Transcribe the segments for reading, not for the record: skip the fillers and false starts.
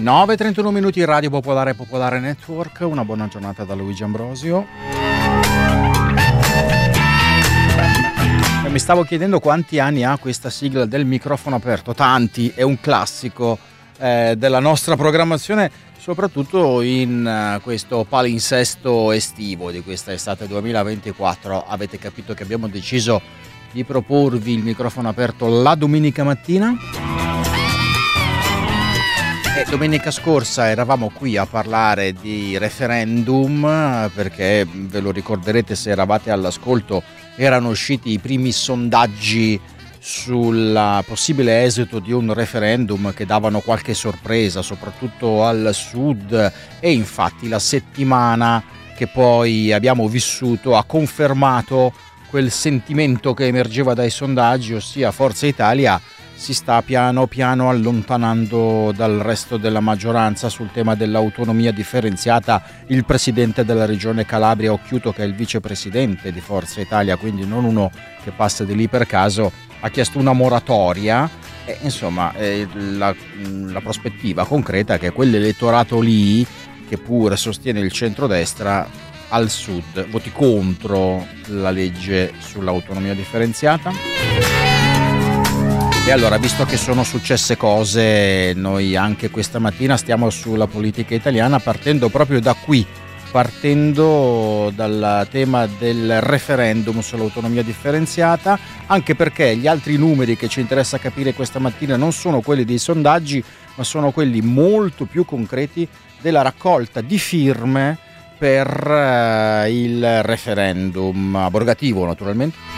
9:31 minuti, Radio Popolare Popolare Network. Una buona giornata da Luigi Ambrosio. Mi stavo chiedendo quanti anni ha questa sigla del microfono aperto. Tanti, è un classico della nostra programmazione, soprattutto in questo palinsesto estivo di questa estate 2024. Avete capito che abbiamo deciso di proporvi il microfono aperto la domenica mattina. E domenica scorsa eravamo qui a parlare di referendum, perché ve lo ricorderete se eravate all'ascolto, erano usciti i primi sondaggi sul possibile esito di un referendum che davano qualche sorpresa, soprattutto al sud, e infatti la settimana che poi abbiamo vissuto ha confermato quel sentimento che emergeva dai sondaggi, ossia Forza Italia si sta piano piano allontanando dal resto della maggioranza sul tema dell'autonomia differenziata. Il presidente della regione Calabria Occhiuto, che è il vicepresidente di Forza Italia, quindi non uno che passa di lì per caso, ha chiesto una moratoria e insomma la prospettiva concreta è che quell'elettorato lì, che pure sostiene il centrodestra, al sud voti contro la legge sull'autonomia differenziata. E allora, visto che sono successe cose, noi anche questa mattina stiamo sulla politica italiana, partendo proprio da qui, partendo dal tema del referendum sull'autonomia differenziata, anche perché gli altri numeri che ci interessa capire questa mattina non sono quelli dei sondaggi, ma sono quelli molto più concreti della raccolta di firme per il referendum abrogativo, naturalmente.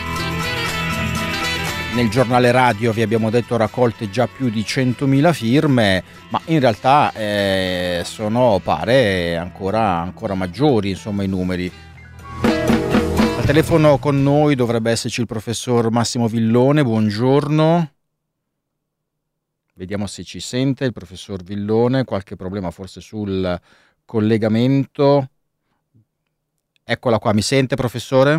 Nel giornale radio vi abbiamo detto raccolte già più di 100.000 firme, ma in realtà sono, pare, ancora maggiori, insomma, i numeri. Al telefono con noi dovrebbe esserci il professor Massimo Villone. Buongiorno. Vediamo se ci sente il professor Villone. Qualche problema forse sul collegamento. Eccola qua, mi sente, professore?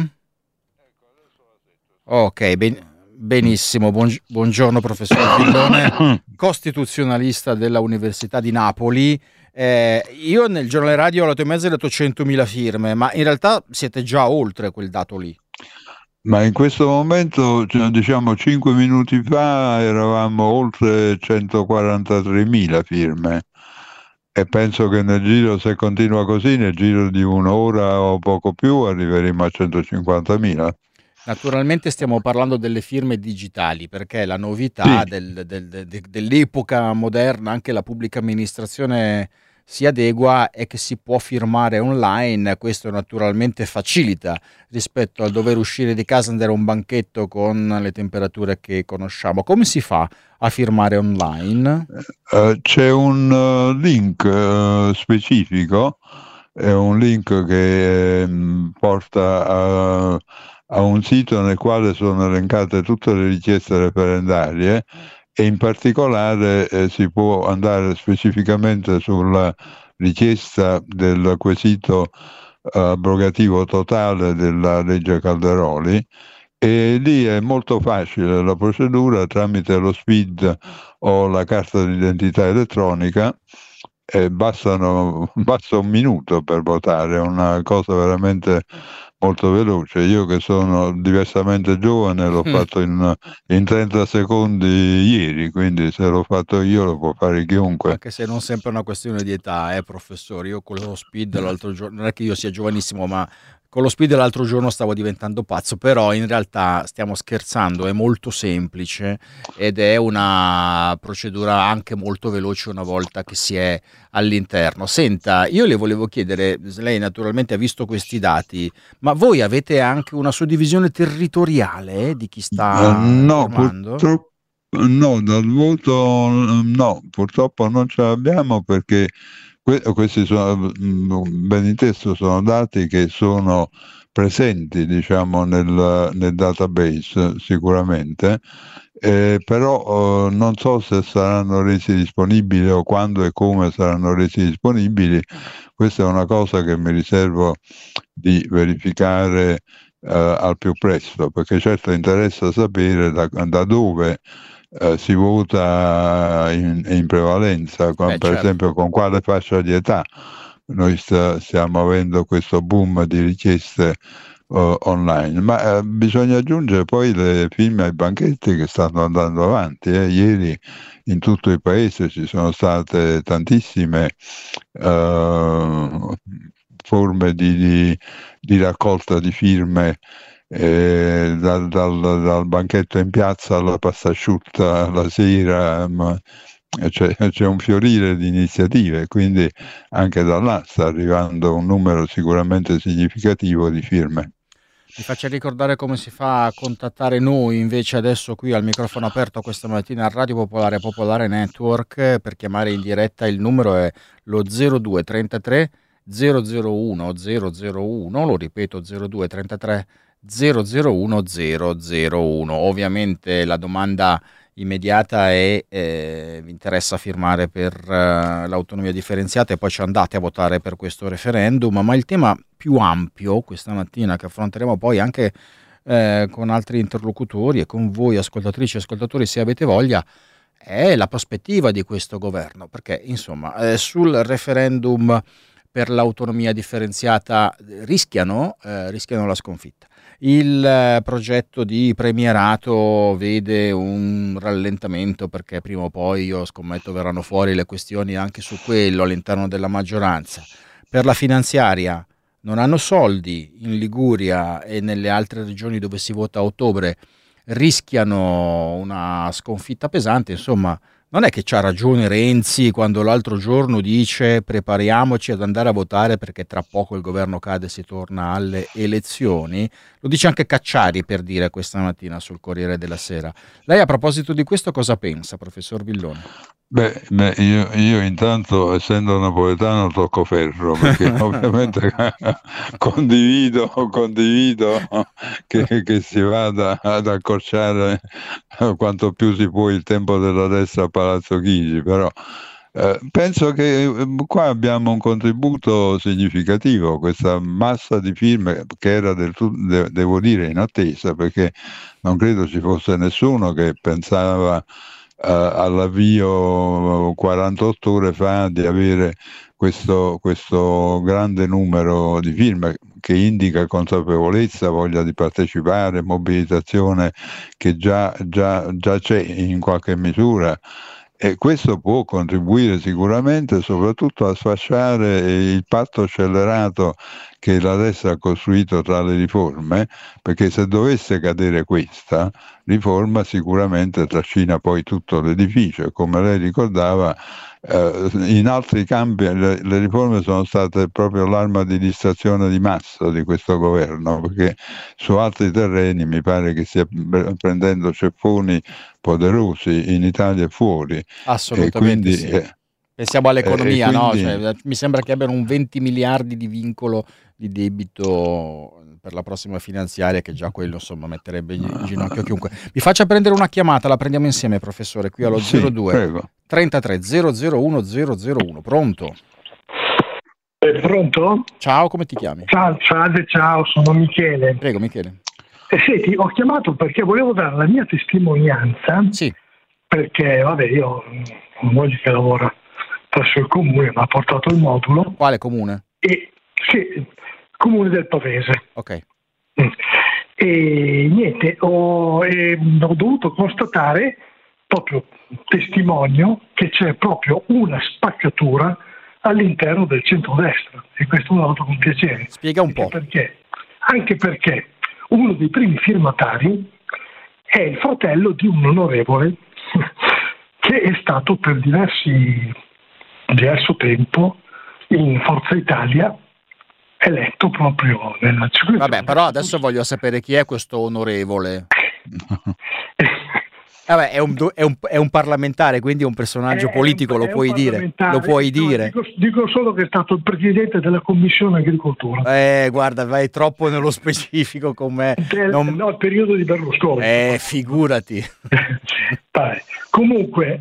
Ok, benissimo, buongiorno professor Villone, costituzionalista della Università di Napoli. Io nel giornale radio alle 8:30 ho detto 100.000 firme, ma in realtà siete già oltre quel dato lì. Ma in questo momento, diciamo 5 minuti fa, eravamo oltre 143.000 firme e penso che nel giro, se continua così, nel giro di un'ora o poco più arriveremo a 150.000. Naturalmente stiamo parlando delle firme digitali, perché la novità dell'epoca moderna, anche la pubblica amministrazione si adegua, è che si può firmare online. Questo naturalmente facilita rispetto al dover uscire di casa e andare a un banchetto con le temperature che conosciamo. Come si fa a firmare online? C'è un link specifico, è un link che porta a un sito nel quale sono elencate tutte le richieste referendarie e in particolare si può andare specificamente sulla richiesta del quesito abrogativo totale della legge Calderoli, e lì è molto facile la procedura tramite lo SPID o la carta d'identità elettronica. Basta un minuto per votare, è una cosa veramente molto veloce. Io che sono diversamente giovane l'ho fatto in 30 secondi ieri, quindi se l'ho fatto io lo può fare chiunque. Anche se non sempre è una questione di età, professore. Io con lo SPID l'altro giorno, non è che io sia giovanissimo, ma con lo SPID l'altro giorno stavo diventando pazzo, però in realtà stiamo scherzando, è molto semplice ed è una procedura anche molto veloce una volta che si è all'interno. Senta, io le volevo chiedere, lei naturalmente ha visto questi dati, ma voi avete anche una suddivisione territoriale di chi sta firmando? No, dal voto no, purtroppo non ce l'abbiamo, perché questi sono, ben inteso, sono dati che sono presenti, diciamo, nel database sicuramente, però non so se saranno resi disponibili o quando e come saranno resi disponibili. Questa è una cosa che mi riservo di verificare al più presto, perché certo interessa sapere da dove si vota in prevalenza, per certo. esempio con quale fascia di età. Noi stiamo avendo questo boom di richieste online, ma bisogna aggiungere poi le firme ai banchetti che stanno andando avanti. Ieri in tutto il paese ci sono state tantissime forme di raccolta di firme, dal banchetto in piazza alla passasciutta la sera, c'è un fiorire di iniziative, quindi anche da là sta arrivando un numero sicuramente significativo di firme. Mi faccia ricordare come si fa a contattare noi invece adesso qui al microfono aperto questa mattina a Radio Popolare Popolare Network. Per chiamare in diretta il numero è lo 0233 001 001, lo ripeto 0233 001 001. Ovviamente la domanda immediata è vi interessa firmare per l'autonomia differenziata e poi ci andate a votare per questo referendum, ma il tema più ampio questa mattina, che affronteremo poi anche con altri interlocutori e con voi ascoltatrici e ascoltatori se avete voglia, è la prospettiva di questo governo, perché insomma sul referendum per l'autonomia differenziata rischiano la sconfitta. Il progetto di premierato vede un rallentamento perché prima o poi, io scommetto, verranno fuori le questioni anche su quello all'interno della maggioranza. Per la finanziaria non hanno soldi, in Liguria e nelle altre regioni dove si vota a ottobre rischiano una sconfitta pesante. Insomma, non è che c'ha ragione Renzi quando l'altro giorno dice prepariamoci ad andare a votare perché tra poco il governo cade e si torna alle elezioni. Lo dice anche Cacciari, per dire, questa mattina sul Corriere della Sera. Lei a proposito di questo cosa pensa, professor Villone? Beh, io intanto, essendo napoletano, tocco ferro, perché ovviamente condivido che si vada ad accorciare quanto più si può il tempo della destra a Palazzo Chigi, però penso che qua abbiamo un contributo significativo, questa massa di firme che era devo dire, in attesa, perché non credo ci fosse nessuno che pensava all'avvio 48 ore fa di avere questo grande numero di firme che indica consapevolezza, voglia di partecipare, mobilitazione che già c'è in qualche misura. E questo può contribuire sicuramente soprattutto a sfasciare il patto scellerato che la destra ha costruito tra le riforme, perché se dovesse cadere questa riforma sicuramente trascina poi tutto l'edificio e, come lei ricordava, in altri campi le riforme sono state proprio l'arma di distrazione di massa di questo governo, perché su altri terreni mi pare che stia prendendo ceffoni poderosi in Italia e fuori. Assolutamente, quindi, sì. Pensiamo all'economia, no? quindi, Cioè, mi sembra che abbiano un 20 miliardi di vincolo di debito per la prossima finanziaria, che già quello insomma metterebbe in ginocchio chiunque. Mi faccia prendere una chiamata, la prendiamo insieme, professore, qui allo sì, 02 prego. 33 001 001. Pronto? Pronto? Ciao, come ti chiami? Ciao, sono Michele. Prego, Michele. Senti, ho chiamato perché volevo dare la mia testimonianza. Sì. Perché, vabbè, io ho una moglie che lavora presso il comune, mi ha portato il modulo. Quale comune? Sì, comune del Pavese. Ok. E niente, ho dovuto constatare, proprio testimonio, che c'è proprio una spaccatura all'interno del centrodestra, e questo l'ho dato con piacere. Spiega un po'. Anche perché uno dei primi firmatari è il fratello di un onorevole che è stato per diverso tempo in Forza Italia, eletto proprio nella circoscrizione. Vabbè, però adesso voglio sapere chi è questo onorevole. Vabbè, è un parlamentare, quindi è un personaggio politico, lo puoi dire. Lo puoi dire. Dico solo che è stato il presidente della Commissione Agricoltura. Guarda, vai troppo nello specifico con me. No, il periodo di Berlusconi. Figurati. Comunque,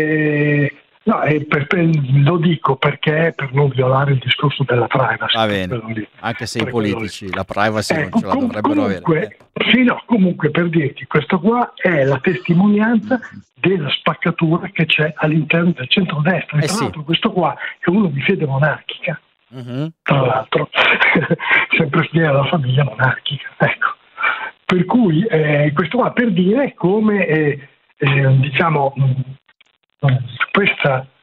lo dico perché per non violare il discorso della privacy. Va bene, anche se i politici la privacy non ce la dovrebbero avere. Comunque per dirti, questo qua è la testimonianza della spaccatura che c'è all'interno del centrodestra. E tra l'altro questo qua è uno di fede monarchica, tra l'altro, sempre figlio della famiglia monarchica. Ecco. Per cui questo qua per dire come diciamo questa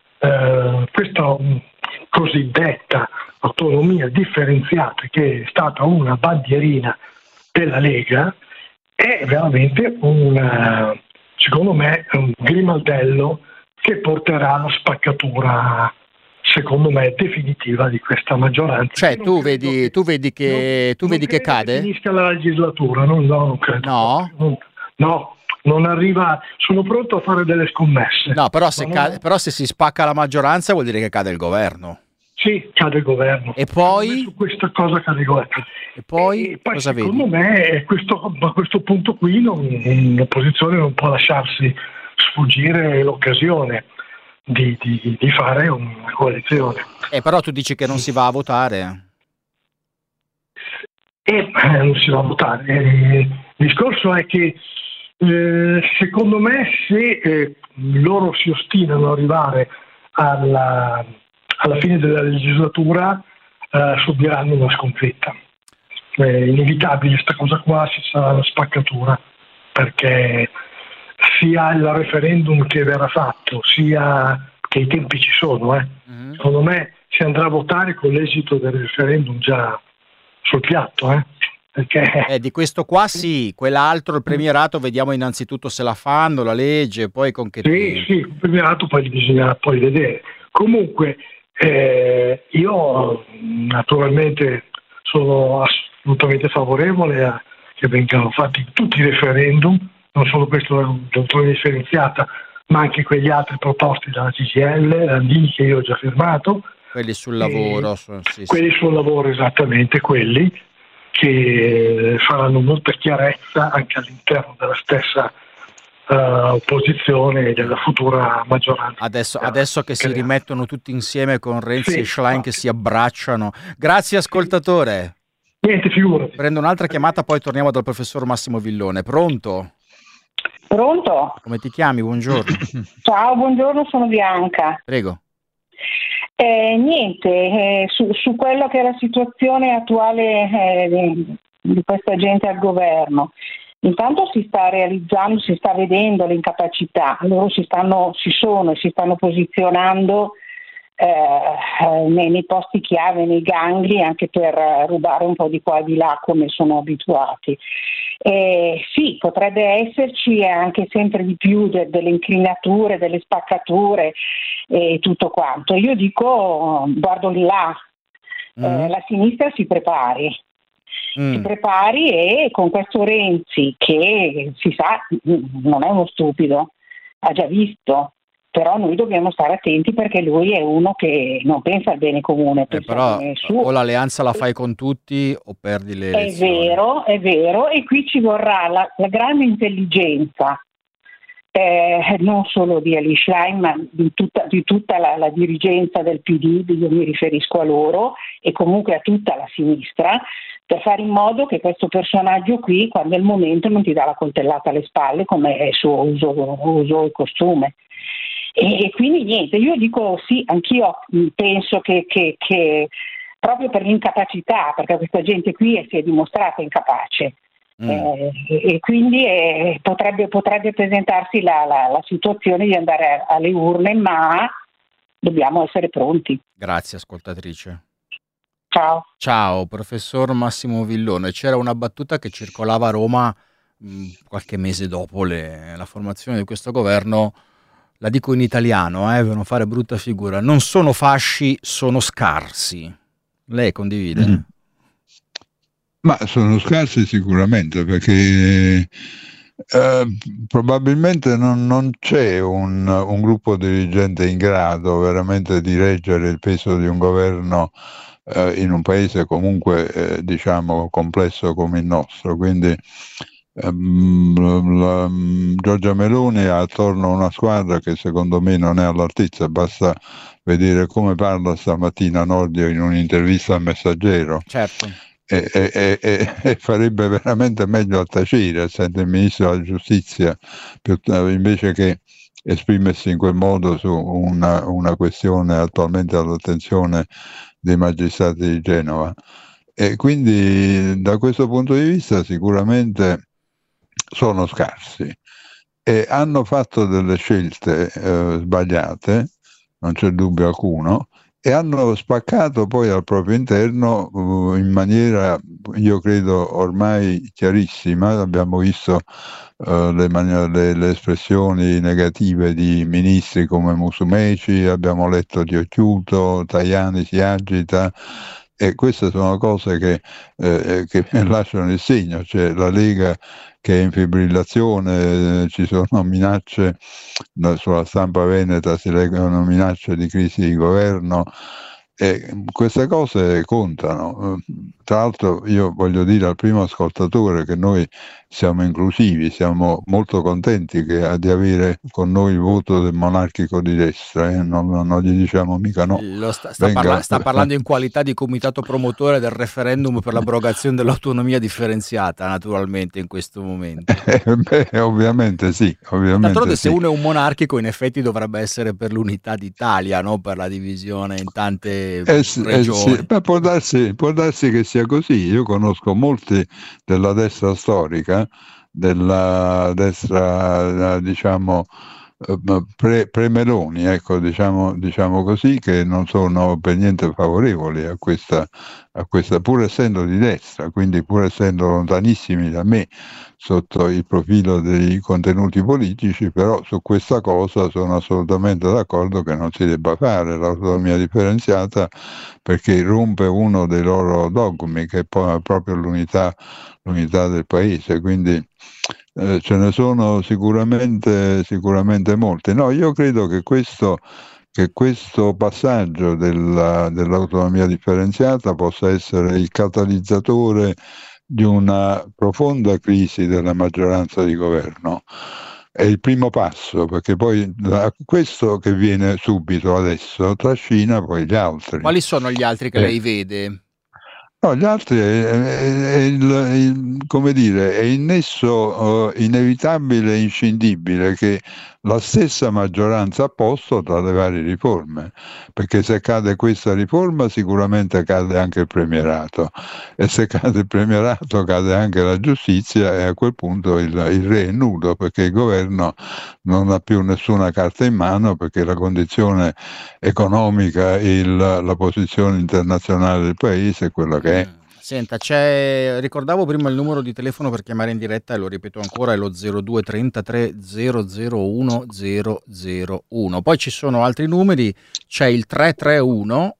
cosiddetta autonomia differenziata, che è stata una bandierina della Lega, è veramente secondo me un grimaldello che porterà alla spaccatura, secondo me, definitiva di questa maggioranza. Cioè tu vedi che cade? Finisca la legislatura, non credo. No, non arriva. Sono pronto a fare delle scommesse. No, però se si spacca la maggioranza vuol dire che cade il governo. Sì, cade il governo. E poi? Su questa cosa cade il governo. E poi cosa vedi? Secondo me a questo punto qui l'opposizione non può lasciarsi sfuggire l'occasione di fare una coalizione. Però tu dici che non si va a votare? Non si va a votare. Il discorso è che secondo me se loro si ostinano ad arrivare alla fine della legislatura subiranno una sconfitta. È inevitabile questa cosa qua, ci sarà una spaccatura, perché sia il referendum che verrà fatto, sia che i tempi ci sono. Secondo me si andrà a votare con l'esito del referendum già sul piatto. Perché di questo qua sì, quell'altro, il premierato, vediamo innanzitutto se la fanno, la legge, poi con che tempi. Sì, il premierato poi bisogna poi vedere. Comunque io naturalmente sono assolutamente favorevole a che vengano fatti tutti i referendum, non solo questo dell'autonomia differenziata, ma anche quegli altri proposti dalla CGIL, Landini, che io ho già firmato. Quelli sul lavoro. Quelli sul lavoro, esattamente, quelli che faranno molta chiarezza anche all'interno della stessa opposizione e della futura maggioranza. Adesso che si rimettono tutti insieme con Renzi e Schlein che si abbracciano. Grazie ascoltatore. Niente, figurati. Prendo un'altra chiamata, poi torniamo dal professor Massimo Villone. Pronto? Pronto? Come ti chiami? Buongiorno. Ciao, buongiorno, sono Bianca. Prego. Niente, su quello che è la situazione attuale di questa gente al governo. Intanto si sta realizzando, si sta vedendo l'incapacità, loro si stanno posizionando nei posti chiave, nei gangli, anche per rubare un po' di qua e di là come sono abituati. Sì, potrebbe esserci anche sempre di più delle incrinature, delle spaccature e tutto quanto. Io dico, guardo di là, la sinistra si prepari. Si prepari, e con questo Renzi, che si sa non è uno stupido, ha già visto, però noi dobbiamo stare attenti perché lui è uno che non pensa al bene comune. Però o l'alleanza la fai con tutti o perdi le elezioni. È vero, e qui ci vorrà la grande intelligenza, non solo di Eli Schlein, ma di tutta la dirigenza del PD, io mi riferisco a loro, e comunque a tutta la sinistra, per fare in modo che questo personaggio qui, quando è il momento, non ti dà la coltellata alle spalle come è suo uso e costume. E quindi niente, io dico sì, anch'io penso che proprio per l'incapacità, perché questa gente qui si è dimostrata incapace, e quindi potrebbe presentarsi la situazione di andare alle urne, ma dobbiamo essere pronti. Grazie ascoltatrice. Ciao, professor Massimo Villone. C'era una battuta che circolava a Roma qualche mese dopo la formazione di questo governo, la dico in italiano per non fare brutta figura: non sono fasci, sono scarsi. Lei condivide? Ma sono scarsi sicuramente, perché probabilmente non c'è un gruppo dirigente in grado veramente di reggere il peso di un governo in un paese comunque diciamo complesso come il nostro. Quindi Giorgia Meloni ha attorno una squadra che secondo me non è all'altezza, basta vedere come parla stamattina Nordio in un'intervista al Messaggero. Certo. E farebbe veramente meglio a tacere, essendo il ministro della giustizia, invece che esprimersi in quel modo su una questione attualmente all'attenzione dei magistrati di Genova. E quindi da questo punto di vista sicuramente sono scarsi e hanno fatto delle scelte sbagliate, non c'è dubbio alcuno, e hanno spaccato poi al proprio interno in maniera, io credo, ormai chiarissima. Abbiamo visto le espressioni negative di ministri come Musumeci, abbiamo letto di Occhiuto, Tajani si agita, e queste sono cose che lasciano il segno. Cioè, la Lega che è in fibrillazione, ci sono minacce, sulla stampa veneta si leggono minacce di crisi di governo, e queste cose contano. Tra l'altro io voglio dire al primo ascoltatore che noi siamo inclusivi, siamo molto contenti di avere con noi il voto del monarchico di destra, non gli diciamo mica no. Sta parlando in qualità di comitato promotore del referendum per l'abrogazione dell'autonomia differenziata, naturalmente, in questo momento. Ovviamente sì. D'altronde, se uno è un monarchico, in effetti dovrebbe essere per l'unità d'Italia, no? Per la divisione in tante regioni. Sì. Può darsi che sia così. Io conosco molti della destra storica, della destra diciamo pre-Meloni, ecco, diciamo così, che non sono per niente favorevoli a questa, pur essendo di destra, quindi pur essendo lontanissimi da me sotto il profilo dei contenuti politici, però su questa cosa sono assolutamente d'accordo che non si debba fare l'autonomia differenziata, perché rompe uno dei loro dogmi, che è proprio l'unità del paese. Quindi ce ne sono sicuramente molti. No, io credo che questo passaggio dell'autonomia differenziata possa essere il catalizzatore di una profonda crisi della maggioranza di governo. È il primo passo, perché poi questo che viene subito adesso trascina poi gli altri. Quali sono gli altri che lei vede? No, gli altri come dire, è il nesso inevitabile e inscindibile che la stessa maggioranza ha posto tra le varie riforme, perché se cade questa riforma sicuramente cade anche il premierato, e se cade il premierato cade anche la giustizia, e a quel punto il re è nudo, perché il governo non ha più nessuna carta in mano, perché la condizione economica e la posizione internazionale del paese è quella che è. Senta, ricordavo prima il numero di telefono per chiamare in diretta, e lo ripeto ancora, è lo 0233 001 001. Poi ci sono altri numeri, c'è il 331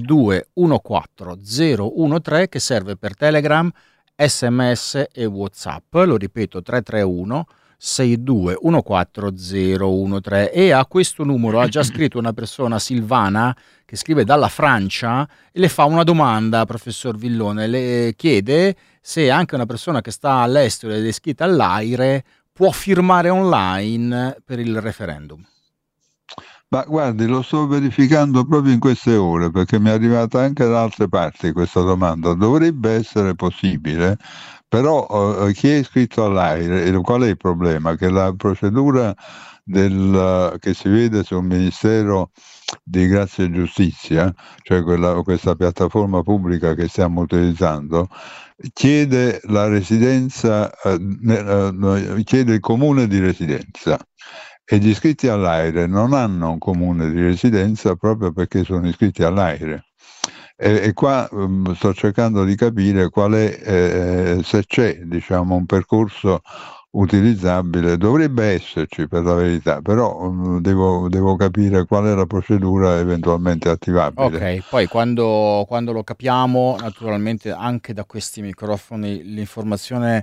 6214 013 che serve per Telegram, SMS e WhatsApp. Lo ripeto, 331 6214013, e a questo numero ha già scritto una persona, Silvana, che scrive dalla Francia, e le fa una domanda, professor Villone. Le chiede se anche una persona che sta all'estero ed è iscritta all'AIRE può firmare online per il referendum. Ma guardi, lo sto verificando proprio in queste ore, perché mi è arrivata anche da altre parti questa domanda. Dovrebbe essere possibile, però chi è iscritto all'AIRE, qual è il problema? Che la procedura che si vede sul Ministero di Grazia e Giustizia, cioè questa piattaforma pubblica che stiamo utilizzando, chiede la residenza, chiede il comune di residenza. E gli iscritti all'AIRE non hanno un comune di residenza proprio perché sono iscritti all'AIRE. E qua sto cercando di capire qual è, se c'è, diciamo, un percorso utilizzabile. Dovrebbe esserci, per la verità, però devo capire qual è la procedura eventualmente attivabile. Ok, poi quando lo capiamo, naturalmente anche da questi microfoni, l'informazione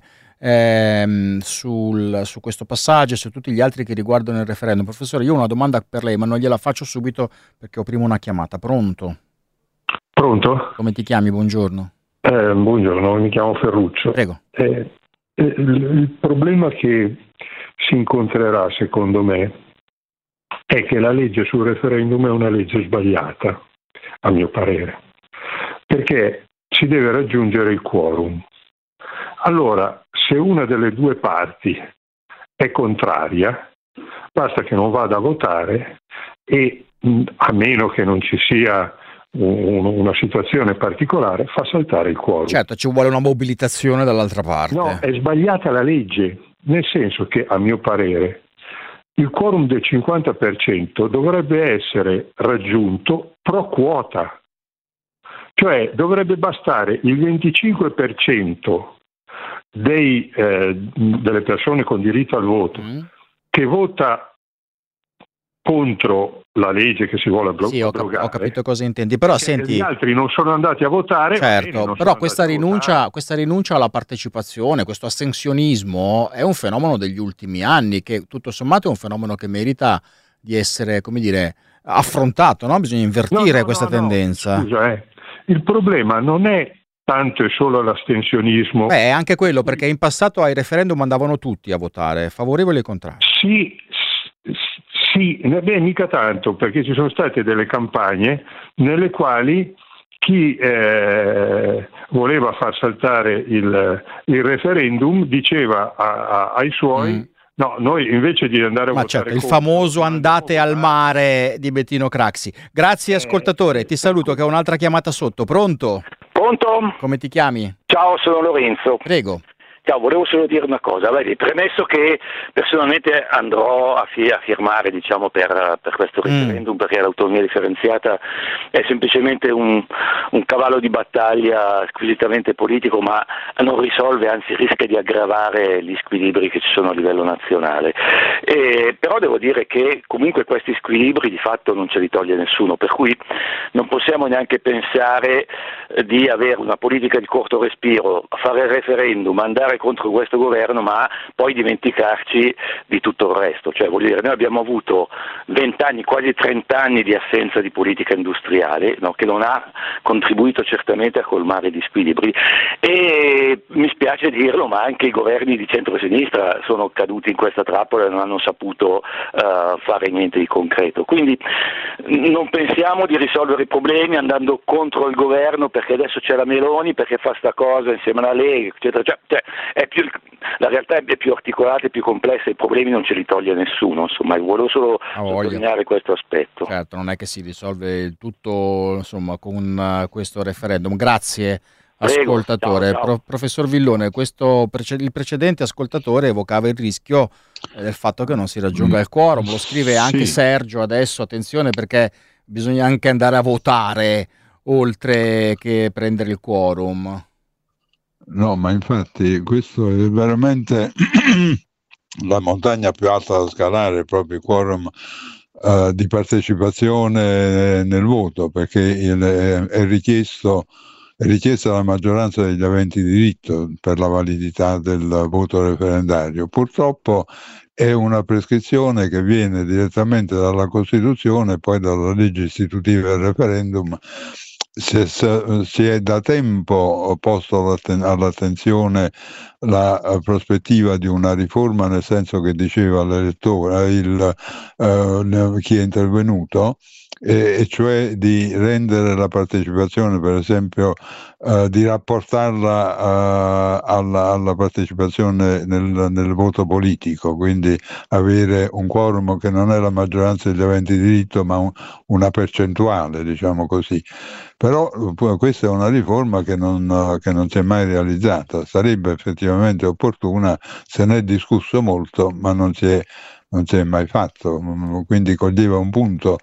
su questo passaggio e su tutti gli altri che riguardano il referendum. Professore, io ho una domanda per lei, ma non gliela faccio subito perché ho prima una chiamata. Pronto? Pronto? Come ti chiami? Buongiorno. Buongiorno, mi chiamo Ferruccio. Prego. Il problema che si incontrerà, secondo me, è che la legge sul referendum è una legge sbagliata, a mio parere, perché si deve raggiungere il quorum. Allora, se una delle due parti è contraria, basta che non vada a votare e a meno che non ci sia una situazione particolare, fa saltare il quorum. Certo, ci vuole una mobilitazione dall'altra parte. No, è sbagliata la legge, nel senso che, a mio parere, il quorum del 50% dovrebbe essere raggiunto pro quota, cioè dovrebbe bastare il 25% delle persone con diritto al voto che vota contro la legge che si vuole abrogare. Sì, ho capito cosa intendi, però senti, gli altri non sono andati a votare. certo, però questa rinuncia alla partecipazione, questo astensionismo è un fenomeno degli ultimi anni, che tutto sommato è un fenomeno che merita di essere, come dire, affrontato, no? Bisogna invertire questa tendenza. Scusa, il problema non è tanto e solo l'astensionismo. È anche quello, perché in passato ai referendum andavano tutti a votare, favorevoli e contrari. Sì, mica tanto, perché ci sono state delle campagne nelle quali chi voleva far saltare il referendum diceva ai suoi no, noi invece di andare a votare certo, il famoso andate al mare di Bettino Craxi. Grazie ascoltatore, ti saluto che ho un'altra chiamata sotto. Pronto? Pronto? Come ti chiami? Ciao, sono Lorenzo. Prego. Ciao, volevo solo dire una cosa, premesso che personalmente andrò a firmare, diciamo, per questo referendum, perché l'autonomia differenziata è semplicemente un cavallo di battaglia squisitamente politico, ma non risolve, anzi rischia di aggravare gli squilibri che ci sono a livello nazionale. Però devo dire che comunque questi squilibri di fatto non ce li toglie nessuno, per cui non possiamo neanche pensare di avere una politica di corto respiro, fare il referendum, andare contro questo governo, ma poi dimenticarci di tutto il resto. Cioè, voglio dire, noi abbiamo avuto 20 anni, quasi 30 anni di assenza di politica industriale, no? Che non ha contribuito certamente a colmare gli squilibri, e mi spiace dirlo, ma anche i governi di centrosinistra sono caduti in questa trappola e non hanno saputo fare niente di concreto. Quindi non pensiamo di risolvere i problemi andando contro il governo perché adesso c'è la Meloni, perché fa sta cosa insieme alla Lega, eccetera. Cioè, la realtà è più articolata e più complessa, i problemi non ce li toglie nessuno, insomma, volevo solo sottolineare questo aspetto. Certo, non è che si risolve il tutto, insomma, con questo referendum. Grazie ascoltatore. Prego, ciao. Professor Villone, il precedente ascoltatore evocava il rischio del fatto che non si raggiunga il quorum, lo scrive anche Sergio adesso, attenzione, perché bisogna anche andare a votare oltre che prendere il quorum. No, ma infatti questo è veramente la montagna più alta da scalare, proprio il quorum di partecipazione nel voto, perché è richiesta la maggioranza degli aventi diritto per la validità del voto referendario. Purtroppo è una prescrizione che viene direttamente dalla Costituzione e poi dalla legge istitutiva del referendum. Si è da tempo posto all'attenzione la prospettiva di una riforma, nel senso che diceva l'elettore, chi è intervenuto, e cioè di rendere la partecipazione, per esempio, di rapportarla alla partecipazione nel voto politico, quindi avere un quorum che non è la maggioranza degli aventi diritto, ma una percentuale, diciamo così. Però questa è una riforma che non si è mai realizzata. Sarebbe effettivamente opportuna, se ne è discusso molto, ma non si è mai fatto. Quindi coglieva un punto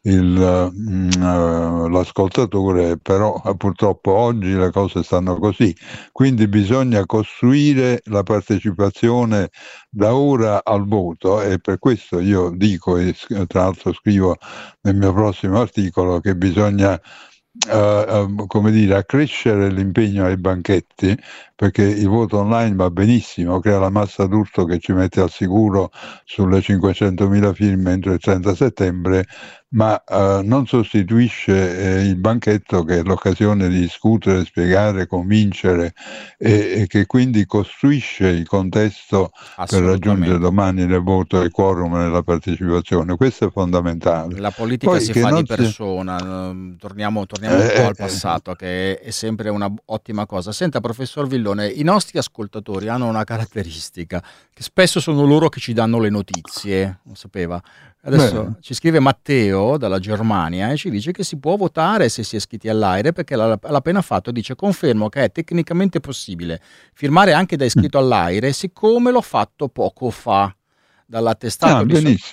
l'ascoltatore, però purtroppo oggi le cose stanno così. Quindi bisogna costruire la partecipazione da ora al voto, e per questo io dico, e tra l'altro scrivo nel mio prossimo articolo, che bisogna come dire, accrescere l'impegno ai banchetti, perché il voto online va benissimo, crea la massa d'urto che ci mette al sicuro sulle 500.000 firme entro il 30 settembre, ma non sostituisce il banchetto, che è l'occasione di discutere, spiegare, convincere, e che quindi costruisce il contesto per raggiungere domani il voto e il quorum nella partecipazione. Questo è fondamentale. La politica Poi, si che fa non di persona, torniamo un po' al passato, che è sempre una ottima cosa. Senta, professor Villone, i nostri ascoltatori hanno una caratteristica, che spesso sono loro che ci danno le notizie, lo sapeva? Adesso ci scrive Matteo dalla Germania e ci dice che si può votare se si è iscritti all'AIRE, perché l'ha appena fatto. Dice: confermo che è tecnicamente possibile firmare anche da iscritto all'AIRE, siccome l'ho fatto poco fa. Dall'attestato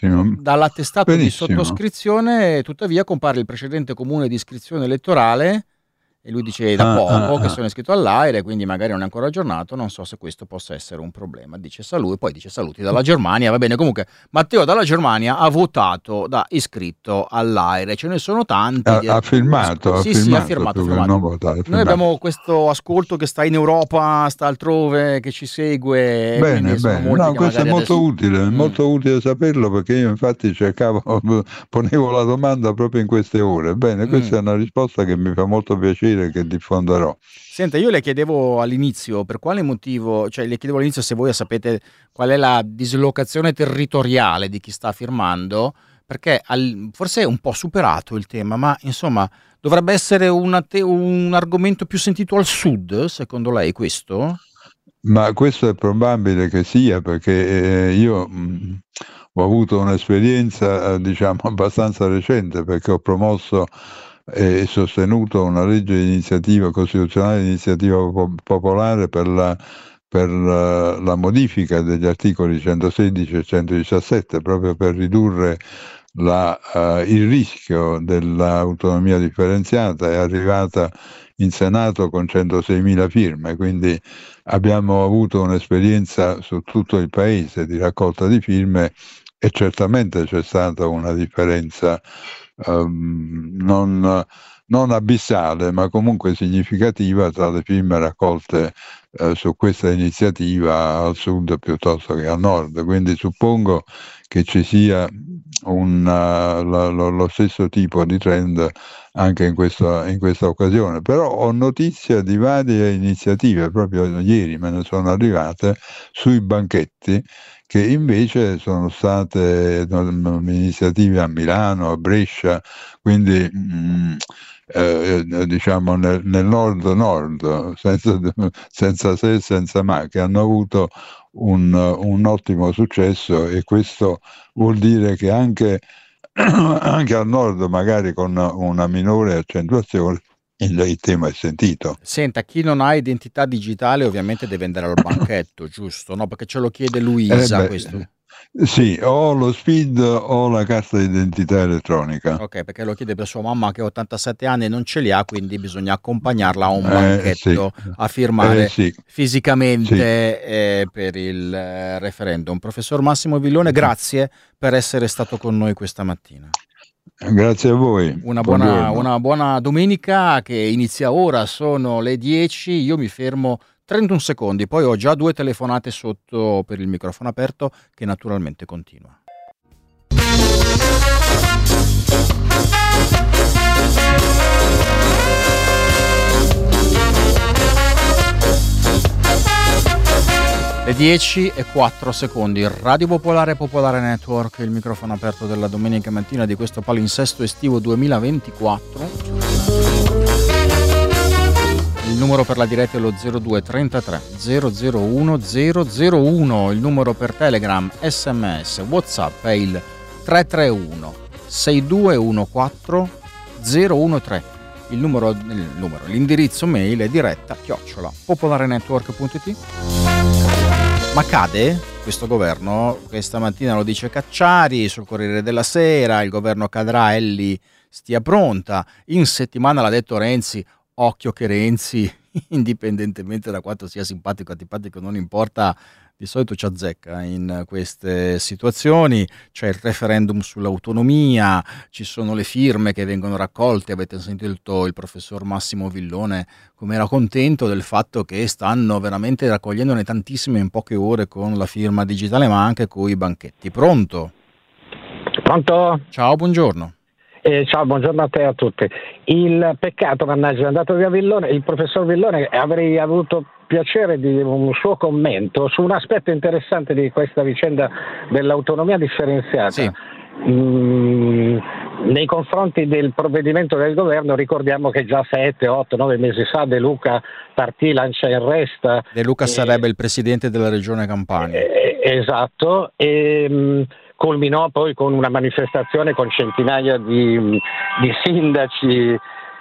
di sottoscrizione, tuttavia, compare il precedente comune di iscrizione elettorale. E lui dice da poco che sono iscritto all'AIRE, quindi magari non è ancora aggiornato, non so se questo possa essere un problema. Dice poi dice saluti dalla Germania, va bene. Comunque Matteo dalla Germania ha votato da iscritto all'AIRE, ce ne sono tanti. Ha firmato. Ha firmato. Noi abbiamo questo ascolto che sta in Europa, sta altrove, che ci segue. Bene. No, questo è molto utile, molto utile saperlo, perché io infatti ponevo la domanda proprio in queste ore. Bene, questa è una risposta che mi fa molto piacere, che diffonderò. Senta, io le chiedevo all'inizio per quale motivo, se voi sapete qual è la dislocazione territoriale di chi sta firmando, perché forse è un po' superato il tema, ma insomma dovrebbe essere un argomento più sentito al sud, secondo lei questo? Ma questo è probabile che sia, perché io ho avuto un'esperienza abbastanza recente, perché ho promosso e sostenuto una legge di iniziativa costituzionale di iniziativa popolare per la modifica degli articoli 116 e 117, proprio per ridurre il rischio dell'autonomia differenziata. È arrivata in Senato con 106.000 firme, quindi abbiamo avuto un'esperienza su tutto il paese di raccolta di firme, e certamente c'è stata una differenza non abissale, ma comunque significativa, tra le firme raccolte su questa iniziativa al sud piuttosto che al nord. Quindi suppongo che ci sia lo stesso tipo di trend anche in questa occasione. Però ho notizia di varie iniziative, proprio ieri me ne sono arrivate, sui banchetti, che invece sono state iniziative a Milano, a Brescia, quindi nel nord-nord, senza se e senza ma, che hanno avuto un ottimo successo, e questo vuol dire che anche al nord, magari con una minore accentuazione, il tema è sentito. Senta, chi non ha identità digitale ovviamente deve andare al banchetto, giusto? No, perché ce lo chiede Luisa questo. Sì, o lo SPID o la carta d'identità elettronica. Ok, perché lo chiede per sua mamma che ha 87 anni e non ce li ha, quindi bisogna accompagnarla a un banchetto a firmare fisicamente per il referendum. Professor Massimo Villone, grazie per essere stato con noi questa mattina. Grazie a voi. Una buona domenica che inizia ora, sono le 10, io mi fermo 31 secondi, poi ho già 2 telefonate sotto per il microfono aperto che naturalmente continua. Le 10 e 4 secondi, Radio Popolare Network, il microfono aperto della domenica mattina di questo palinsesto estivo 2024. Il numero per la diretta è lo 0233 001 001, il numero per Telegram, SMS, WhatsApp è il 331 6214 013. L'indirizzo mail è diretta@popolarenetwork.it. Ma cade questo governo? Questa mattina lo dice Cacciari sul Corriere della Sera, il governo cadrà, Elli stia pronta. In settimana l'ha detto Renzi, occhio che Renzi, indipendentemente da quanto sia simpatico o antipatico, non importa, di solito ci azzecca in queste situazioni. C'è il referendum sull'autonomia, ci sono le firme che vengono raccolte. Avete sentito il professor Massimo Villone come era contento del fatto che stanno veramente raccogliendone tantissime in poche ore con la firma digitale, ma anche con i banchetti. Pronto? Pronto? Ciao, buongiorno. Ciao, buongiorno a te e a tutti. Il peccato, mannaggia, è andato via Villone, il professor Villone, avrei avuto piacere di un suo commento su un aspetto interessante di questa vicenda dell'autonomia differenziata. Sì. Nei confronti del provvedimento del governo ricordiamo che già 7, 8, 9 mesi fa De Luca partì, lancia in resta. De Luca sarebbe il presidente della regione Campania. Esatto, e culminò poi con una manifestazione con centinaia di sindaci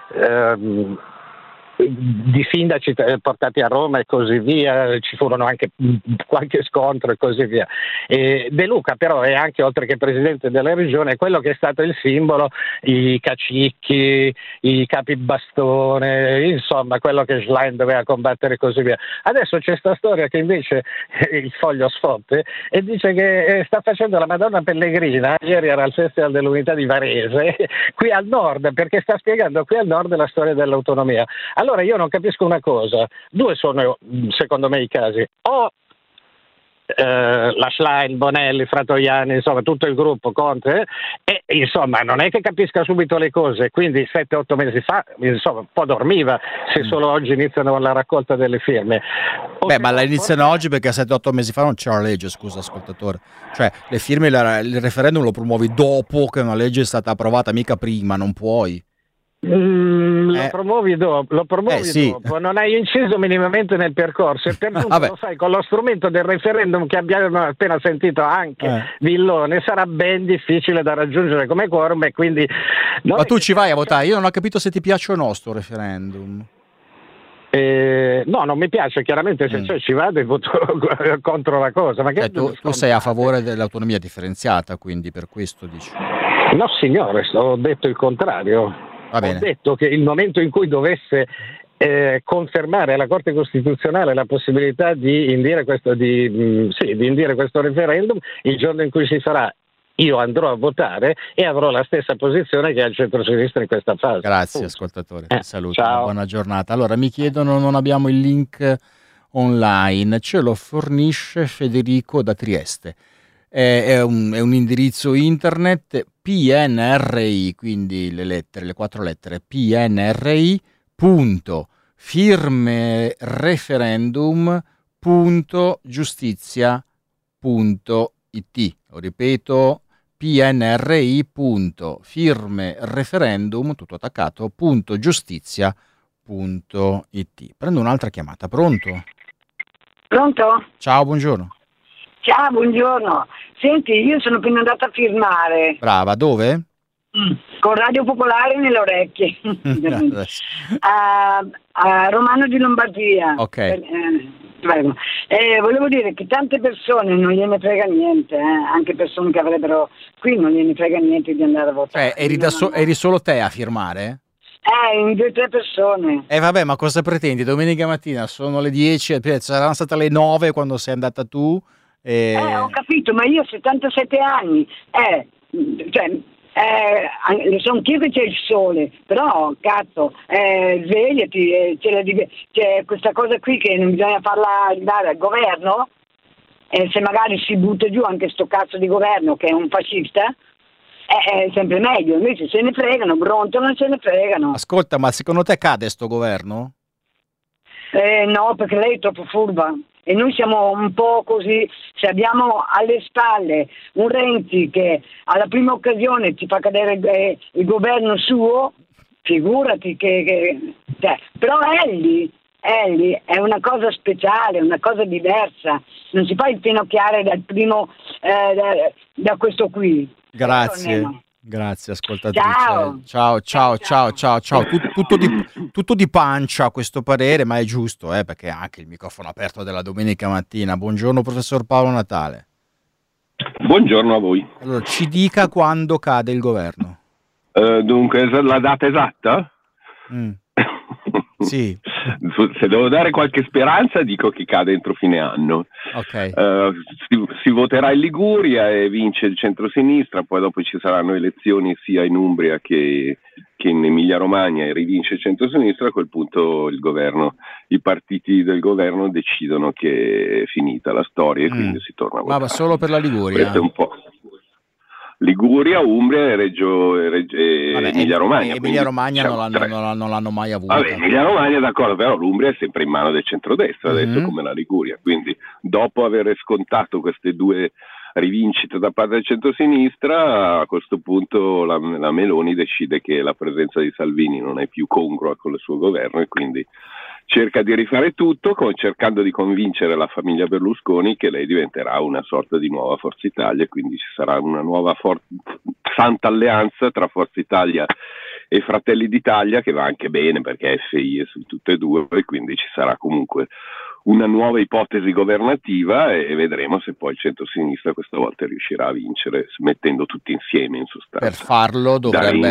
portati a Roma e così via, ci furono anche qualche scontro e così via. De Luca però è anche, oltre che presidente della regione, quello che è stato il simbolo, i cacicchi, i capibastone, insomma quello che Schlein doveva combattere e così via. Adesso c'è sta storia che invece il Foglio sfotte e dice che sta facendo la Madonna Pellegrina, ieri era al Festival dell'Unità di Varese, qui al nord, perché sta spiegando qui al nord la storia dell'autonomia. Allora io non capisco una cosa, due sono secondo me i casi, o la Schlein, Bonelli, Fratoianni, insomma tutto il gruppo Conte, e insomma non è che capisca subito le cose, quindi 7-8 mesi fa insomma un po' dormiva, se solo oggi iniziano la raccolta delle firme. Ma la iniziano oggi perché 7-8 mesi fa non c'era la legge, scusa ascoltatore, cioè le firme, il referendum lo promuovi dopo che una legge è stata approvata, mica prima, non puoi. Lo promuovi dopo, sì. dopo, non hai inciso minimamente nel percorso e per tutto lo fai con lo strumento del referendum che abbiamo appena sentito anche Villone, sarà ben difficile da raggiungere come quorum e quindi... Ma tu ci vai a votare? Io non ho capito se ti piace o no sto referendum. No, non mi piace, chiaramente se cioè ci vado e voto contro la cosa. Ma che tu sei a favore dell'autonomia differenziata, quindi per questo dici? No signore, ho detto il contrario. Ho detto che il momento in cui dovesse confermare alla Corte Costituzionale la possibilità di indire questo referendum, il giorno in cui si farà io andrò a votare e avrò la stessa posizione che ha il centro-sinistra in questa fase. Grazie ascoltatore, ti saluto, ciao. Buona giornata. Allora mi chiedono, non abbiamo il link online, ce lo fornisce Federico da Trieste. È un indirizzo internet PNRI, quindi le 4 lettere PNRI.firmereferendum.giustizia.it. Lo ripeto, PNRI.firmereferendum, tutto attaccato, .giustizia.it. Prendo un'altra chiamata, pronto? Pronto? Ciao, buongiorno. Ciao, buongiorno. Senti, io sono appena andata a firmare. Brava, dove? Con Radio Popolare nelle orecchie. a Romano di Lombardia. Ok. Prego. Volevo dire che tante persone non gliene frega niente, anche persone che avrebbero qui non gliene frega niente di andare a votare. Eri solo te a firmare? In 2 o 3 persone. Vabbè, ma cosa pretendi? Domenica mattina sono le 10, saranno state le 9 quando sei andata tu. Ho capito, ma io ho 77 anni, so anch'io che c'è il sole, però cazzo, svegliati, c'è questa cosa qui che non bisogna farla arrivare al governo, se magari si butta giù anche sto cazzo di governo che è un fascista, è sempre meglio, invece se ne fregano, brontolano e se ne fregano. Ascolta, ma secondo te cade sto governo? No, perché lei è troppo furba. E noi siamo un po' così, se abbiamo alle spalle un Renzi che alla prima occasione ti fa cadere il governo suo, figurati però Elli è una cosa speciale, una cosa diversa, non si fa infinocchiare dal primo, da questo qui. Grazie ascoltatrice. Ciao. Tutto di pancia a questo parere, ma è giusto, perché ha anche il microfono aperto della domenica mattina. Buongiorno professor Paolo Natale. Buongiorno a voi. Allora, ci dica quando cade il governo. Dunque, la data esatta? Sì. Se devo dare qualche speranza dico che cade entro fine anno. Okay. Si voterà in Liguria e vince il centro-sinistra, poi dopo ci saranno elezioni sia in Umbria che in Emilia-Romagna e rivince il centro-sinistra. A quel punto i partiti del governo decidono che è finita la storia e quindi si torna a votare. Ma solo per la Liguria? Questo è un po'. Liguria, Umbria e Emilia-Romagna. Emilia-Romagna non l'hanno mai avuta. Vabbè, Emilia-Romagna d'accordo, però l'Umbria è sempre in mano del centrodestra adesso, come la Liguria, quindi dopo aver scontato queste due rivincite da parte del centrosinistra, a questo punto la Meloni decide che la presenza di Salvini non è più congrua con il suo governo e quindi cerca di rifare tutto cercando di convincere la famiglia Berlusconi che lei diventerà una sorta di nuova Forza Italia, e quindi ci sarà una nuova santa alleanza tra Forza Italia e Fratelli d'Italia, che va anche bene perché FI è su tutte e due, e quindi ci sarà comunque una nuova ipotesi governativa e vedremo se poi il centro-sinistra questa volta riuscirà a vincere mettendo tutti insieme in sostanza. Per farlo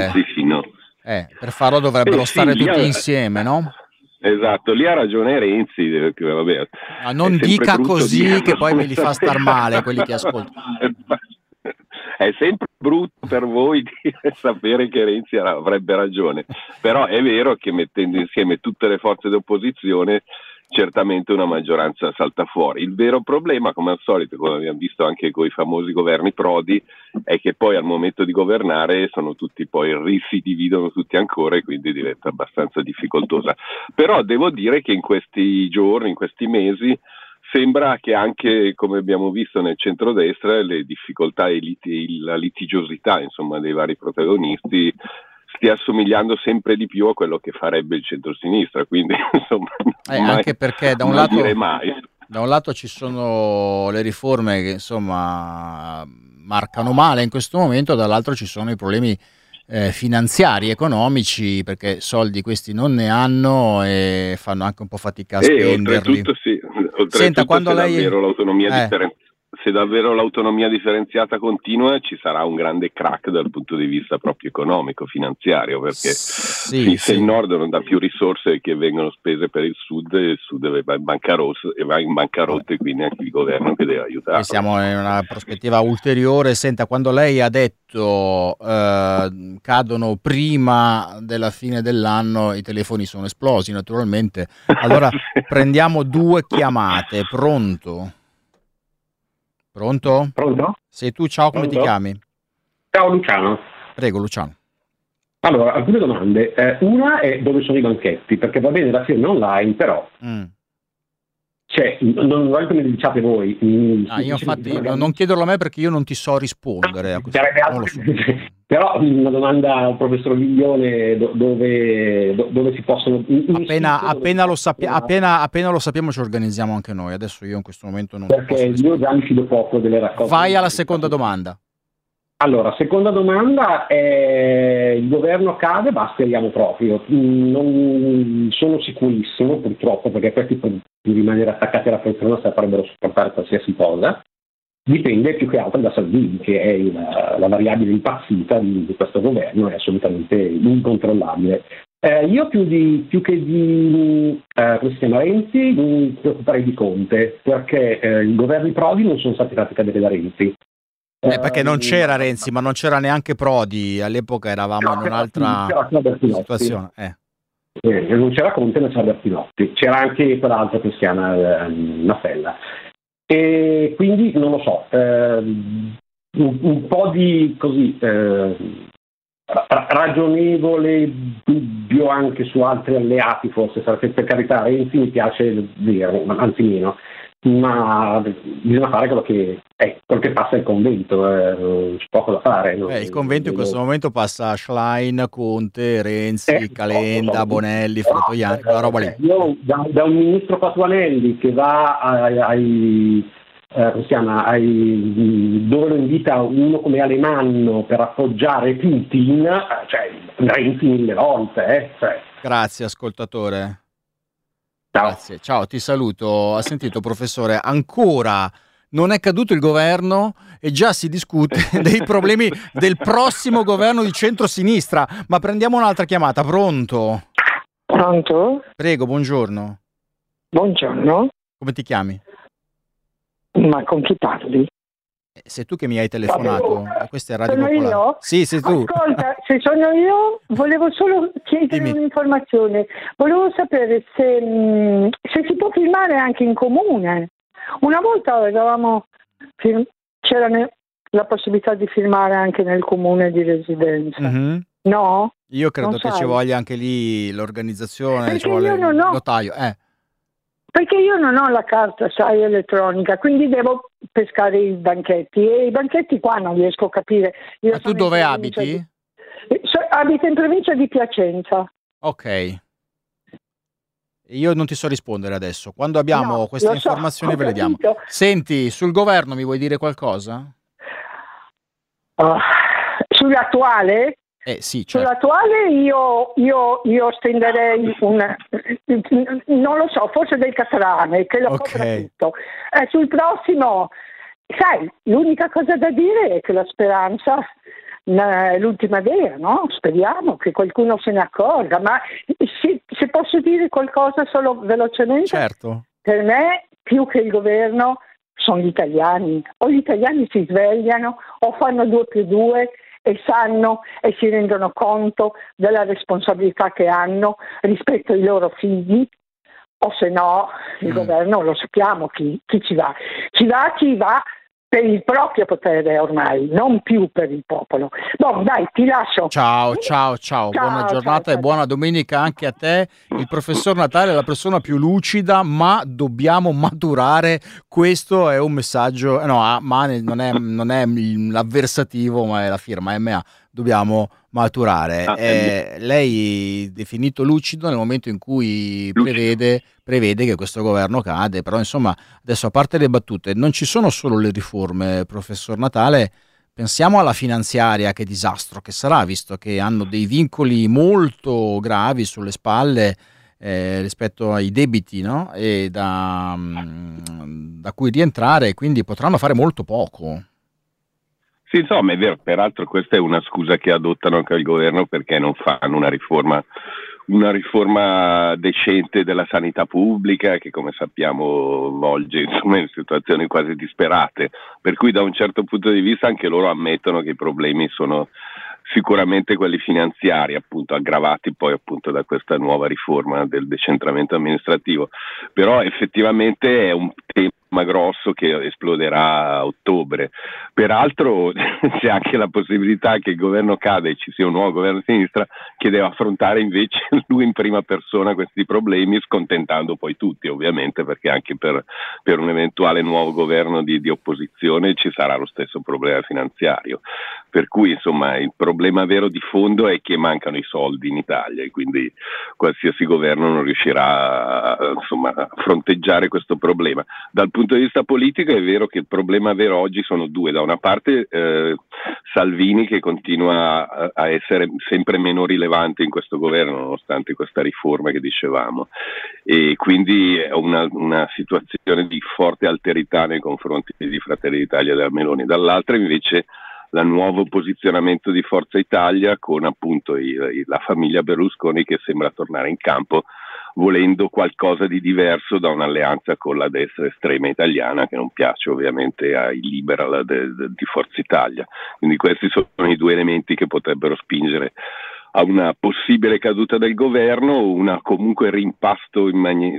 dovrebbero stare tutti insieme, no? Esatto, lì ha ragione Renzi, che vabbè, non dica così che poi me li fa star male quelli che ascoltano. È sempre brutto per voi sapere che Renzi avrebbe ragione, però è vero che mettendo insieme tutte le forze d'opposizione certamente una maggioranza salta fuori. Il vero problema, come al solito, come abbiamo visto anche con i famosi governi Prodi, è che poi al momento di governare sono tutti poi si dividono tutti ancora e quindi diventa abbastanza difficoltosa. Però devo dire che in questi giorni, in questi mesi, sembra che anche, come abbiamo visto nel centrodestra, le difficoltà e la litigiosità, insomma, dei vari protagonisti stia assomigliando sempre di più a quello che farebbe il centrosinistra, quindi insomma anche perché da un lato ci sono le riforme che insomma marcano male in questo momento, dall'altro ci sono i problemi finanziari, economici, perché soldi questi non ne hanno e fanno anche un po' fatica a spenderli. Senta, quando lei se davvero l'autonomia differenziata continua, ci sarà un grande crack dal punto di vista proprio economico, finanziario, perché se il nord non dà più risorse che vengono spese per il sud va in bancarotta e quindi anche il governo che deve aiutare. Siamo in una prospettiva ulteriore. Senta, quando lei ha detto cadono prima della fine dell'anno, i telefoni sono esplosi naturalmente, allora prendiamo 2 chiamate. Pronto? Sei tu, ciao, come ti chiami? Ciao Luciano. Prego Luciano. Allora, alcune domande. Una è dove sono i banchetti, perché va bene la firma online, però non voglio che me le diciate voi. Io infatti non chiederlo a me perché io non ti so rispondere a questo. Non lo so. Però una domanda al professor Viglione, dove si possono... Appena lo sappiamo ci organizziamo anche noi. Adesso io in questo momento non perché io già mi fido poco delle raccolte. Vai alla seconda domanda. Allora, seconda domanda è: il governo cade, speriamo proprio. Non sono sicurissimo, purtroppo, perché questi di rimanere attaccati alla poltrona saprebbero sopportare qualsiasi cosa. Dipende più che altro da Salvini, che è la variabile impazzita di questo governo, è assolutamente incontrollabile. Io più che di come si chiama, Renzi, mi preoccuperei di Conte, perché i governi Prodi non sono stati fatti cadere da Renzi. Perché non c'era Renzi, ma non c'era neanche Prodi, all'epoca eravamo in un'altra situazione. Non c'era Conte, non c'era Bertinotti, c'era anche quell'altro che si chiama Mastella. E quindi non lo so, un po' di così ragionevole dubbio anche su altri alleati, forse, per carità Renzi mi piace dire, anzi meno, ma bisogna fare quello che passa il convento, c'è poco da fare. Il convento in questo momento passa Schlein, Conte, Renzi, Calenda, Bonelli, Fratoianni, quella roba lì. Io da un ministro Patuanelli che va dove lo invita uno come Alemanno per appoggiare Putin, Renzi 1000 volte. Grazie ascoltatore. Grazie. Ciao, ti saluto. Ha sentito, professore, ancora non è caduto il governo e già si discute dei problemi del prossimo governo di centrosinistra. Ma prendiamo un'altra chiamata. Pronto? Pronto? Prego, buongiorno. Buongiorno. Come ti chiami? Ma con chi parli? Sei tu che mi hai telefonato. Questa è Radio Sono Popolare. io? Sì, sei tu. Ascolta, se sono io, volevo solo chiedere un'informazione. Volevo sapere se si può filmare anche in comune. Una volta c'erano la possibilità di firmare anche nel comune di residenza. Mhm. No? Io credo Non che ci sai? voglia anche lì l'organizzazione, ci Perché vuole io non il ho, notaio. perché io non ho la carta, sai, elettronica, quindi devo pescare i banchetti e i banchetti qua non riesco a capire. Io Ma tu sono in dove provincia abiti? abito in provincia di Piacenza. Ok. Io non ti so rispondere adesso. Quando abbiamo No, queste lo so, informazioni ho ve le diamo. capito. Senti, sul governo mi vuoi dire qualcosa? Sull'attuale? Sì, certo. Sull'attuale io stenderei non lo so, forse del catrame che lo copra tutto. Sul prossimo, sai, l'unica cosa da dire è che la speranza è l'ultima vera, no? Speriamo che qualcuno se ne accorga, ma se posso dire qualcosa solo velocemente, certo. Per me più che il governo sono gli italiani, o gli italiani si svegliano o fanno 2+2 e sanno e si rendono conto della responsabilità che hanno rispetto ai loro figli, o se no il governo lo sappiamo chi ci va. Ci va chi va per il proprio potere ormai, non più per il popolo. Boh, dai, ti lascio. Ciao. Buona giornata e buona domenica anche a te. Il professor Natale è la persona più lucida, ma dobbiamo maturare. Questo è un messaggio, non è l'avversativo, ma è la firma MA. Dobbiamo maturare. Lei definito lucido nel momento in cui prevede che questo governo cade, però insomma adesso, a parte le battute, non ci sono solo le riforme, professor Natale, pensiamo alla finanziaria, che disastro che sarà, visto che hanno dei vincoli molto gravi sulle spalle rispetto ai debiti, no? E da cui rientrare, quindi potranno fare molto poco. Sì, insomma, è vero, peraltro questa è una scusa che adottano anche il governo perché non fanno una riforma decente della sanità pubblica, che come sappiamo volge insomma in situazioni quasi disperate, per cui da un certo punto di vista anche loro ammettono che i problemi sono sicuramente quelli finanziari, appunto aggravati poi appunto da questa nuova riforma del decentramento amministrativo, però effettivamente è un tema grosso che esploderà a ottobre. Peraltro c'è anche la possibilità che il governo cade e ci sia un nuovo governo di sinistra che deve affrontare invece lui in prima persona questi problemi, scontentando poi tutti ovviamente, perché anche per un eventuale nuovo governo di opposizione ci sarà lo stesso problema finanziario, per cui insomma il problema vero di fondo è che mancano i soldi in Italia e quindi qualsiasi governo non riuscirà a fronteggiare questo problema. Dal punto di vista politico è vero che il problema vero oggi sono due: da una parte Salvini, che continua a essere sempre meno rilevante in questo governo nonostante questa riforma che dicevamo, e quindi è una situazione di forte alterità nei confronti di Fratelli d'Italia e della Meloni. Dall'altra invece il nuovo posizionamento di Forza Italia con appunto la famiglia Berlusconi che sembra tornare in campo, volendo qualcosa di diverso da un'alleanza con la destra estrema italiana che non piace ovviamente ai liberal di Forza Italia. Quindi questi sono i due elementi che potrebbero spingere a una possibile caduta del governo, una comunque rimpasto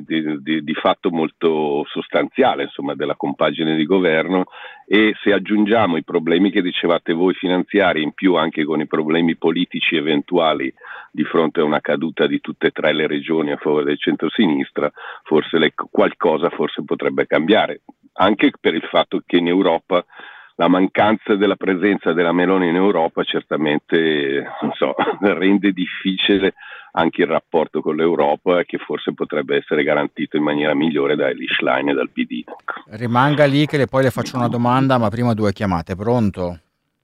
di fatto molto sostanziale insomma della compagine di governo. E se aggiungiamo i problemi che dicevate voi finanziari, in più anche con i problemi politici eventuali di fronte a una caduta di tutte e tre le regioni a favore del centro-sinistra, forse qualcosa potrebbe cambiare, anche per il fatto che in Europa la mancanza della presenza della Meloni in Europa certamente rende difficile anche il rapporto con l'Europa, che forse potrebbe essere garantito in maniera migliore da Elly Schlein e dal PD. Rimanga lì che poi le faccio una domanda, ma prima due chiamate. Pronto?